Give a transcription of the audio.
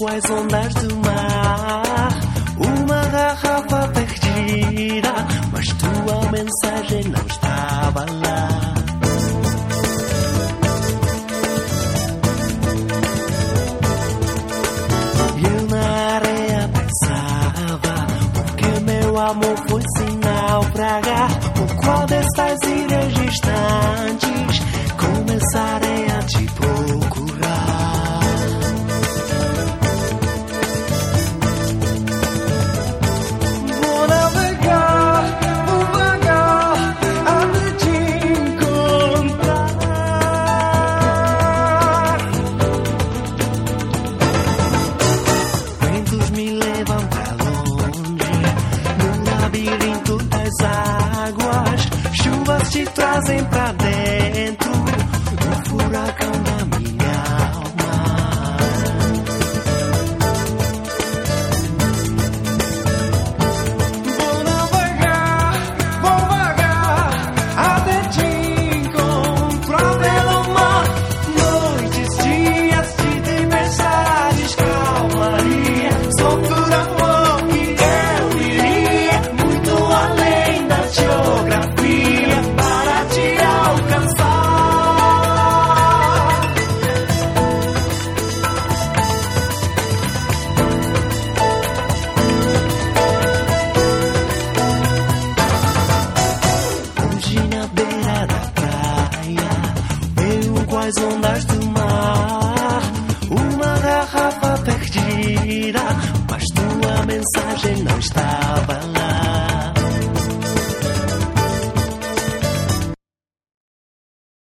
quais ondas do mar. Uma garrafa perdida, mas tua mensagem não estava lá. Eu na areia pensava, porque meu amor foi sem naufragar. Por qual dessas ilhas distantes começarei a te procurar? Vou navegar, vou vagar, até te encontrar. Ventos me levam pra longe, no labirinto das águas. Chuvas te trazem pra dentro do furacão da minha alma. Vou navegar, vou vagar, até te encontrar pelo mar. Noites, dias de tempestades, calmaria. Só por amor que eu iria muito além da geografia para te alcançar. Hoje na beira da praia, veio quais ondas do mar. Uma garrafa perdida, mas tua mensagem não estava lá.